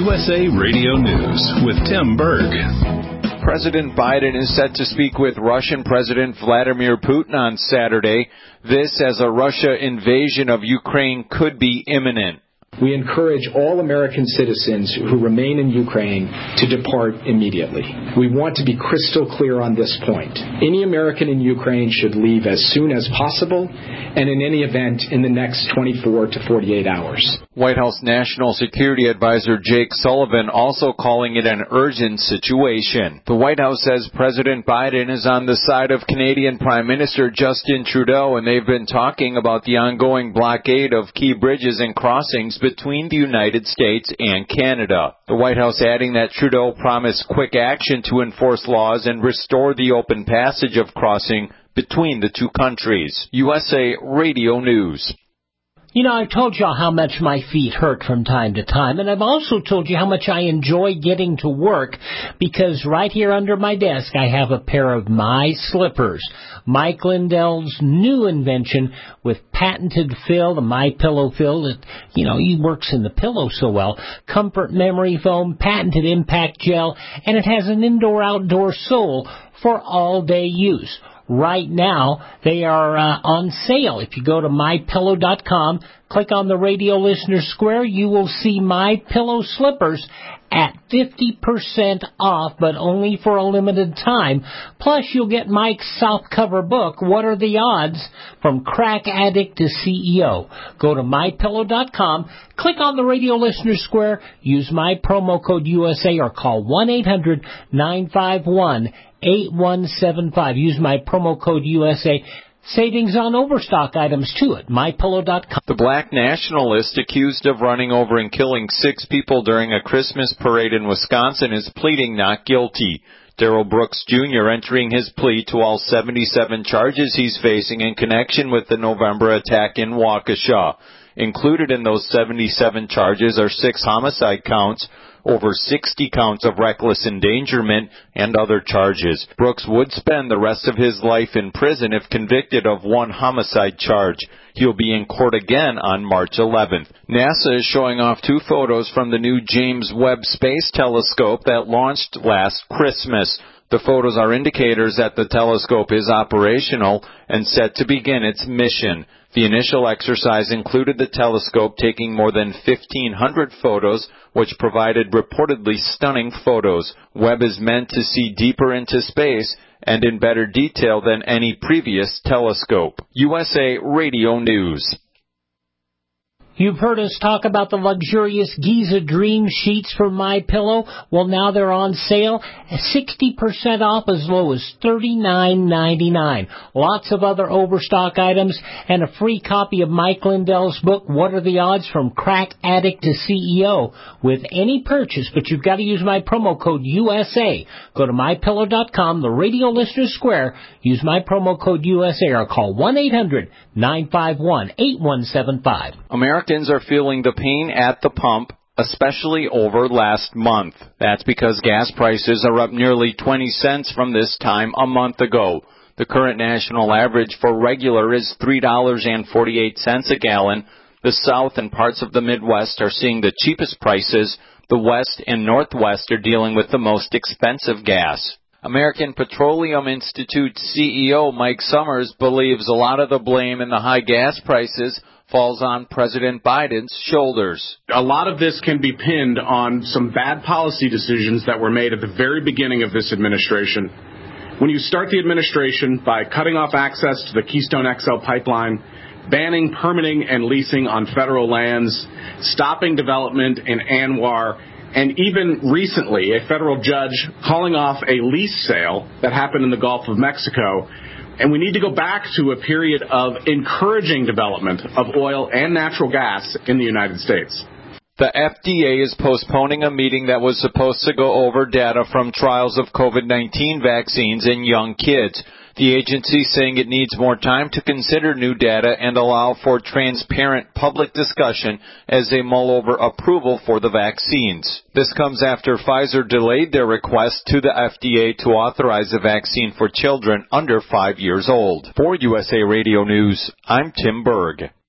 USA Radio News with Tim Berg. President Biden is set to speak with Russian President Vladimir Putin on Saturday. This as a Russia invasion of Ukraine could be imminent. We encourage all American citizens who remain in Ukraine to depart immediately. We want to be crystal clear on this point. Any American in Ukraine should leave as soon as possible, and in any event, in the next 24 to 48 hours. White House National Security Advisor Jake Sullivan also calling it an urgent situation. The White House says President Biden is on the side of Canadian Prime Minister Justin Trudeau, and they've been talking about the ongoing blockade of key bridges and crossings between the United States and Canada. The White House adding that Trudeau promised quick action to enforce laws and restore the open passage of crossing between the two countries. USA Radio News. You know, I've told y'all how much my feet hurt from time to time, and I've also told you how much I enjoy getting to work, because right here under my desk I have a pair of My Slippers, Mike Lindell's new invention with patented fill, the My Pillow fill that, he works in the pillow so well, comfort memory foam, patented impact gel, and it has an indoor-outdoor sole for all-day use. Right now, they are on sale. If you go to MyPillow.com, click on the radio listener square, you will see My Pillow slippers at 50% off, but only for a limited time. Plus, you'll get Mike's softcover book, What Are the Odds? From Crack Addict to CEO. Go to MyPillow.com, click on the radio listener square, use my promo code USA, or call 1-800-951-8175. Use my promo code USA. Savings on overstock items, too, at MyPillow.com. The black nationalist accused of running over and killing 6 people during a Christmas parade in Wisconsin is pleading not guilty. Darrell Brooks, Jr. entering his plea to all 77 charges he's facing in connection with the November attack in Waukesha. Included in those 77 charges are 6 homicide counts, over 60 counts of reckless endangerment, and other charges. Brooks would spend the rest of his life in prison if convicted of 1 homicide charge. He'll be in court again on March 11th. NASA is showing off 2 photos from the new James Webb Space Telescope that launched last Christmas. The photos are indicators that the telescope is operational and set to begin its mission. The initial exercise included the telescope taking more than 1,500 photos, which provided reportedly stunning photos. Webb is meant to see deeper into space and in better detail than any previous telescope. USA Radio News. You've heard us talk about the luxurious Giza Dream Sheets from MyPillow. Well, now they're on sale, 60% off, as low as $39.99. Lots of other overstock items and a free copy of Mike Lindell's book, What Are the Odds? From Crack Addict to CEO, with any purchase, but you've got to use my promo code USA. Go to MyPillow.com, the radio listener square, use my promo code USA, or call 1-800-951-8175. Americans are feeling the pain at the pump, especially over last month. That's because gas prices are up nearly 20 cents from this time a month ago. The current national average for regular is $3.48 a gallon. The South and parts of the Midwest are seeing the cheapest prices. The West and Northwest are dealing with the most expensive gas. American Petroleum Institute CEO Mike Summers believes a lot of the blame in the high gas prices falls on President Biden's shoulders. A lot of this can be pinned on some bad policy decisions that were made at the very beginning of this administration. When you start the administration by cutting off access to the Keystone XL pipeline, banning permitting and leasing on federal lands, stopping development in Anwar, and even recently a federal judge calling off a lease sale that happened in the Gulf of Mexico. And we need to go back to a period of encouraging development of oil and natural gas in the United States. The FDA is postponing a meeting that was supposed to go over data from trials of COVID-19 vaccines in young kids. The agency saying it needs more time to consider new data and allow for transparent public discussion as they mull over approval for the vaccines. This comes after Pfizer delayed their request to the FDA to authorize a vaccine for children under 5 years old. For USA Radio News, I'm Tim Berg.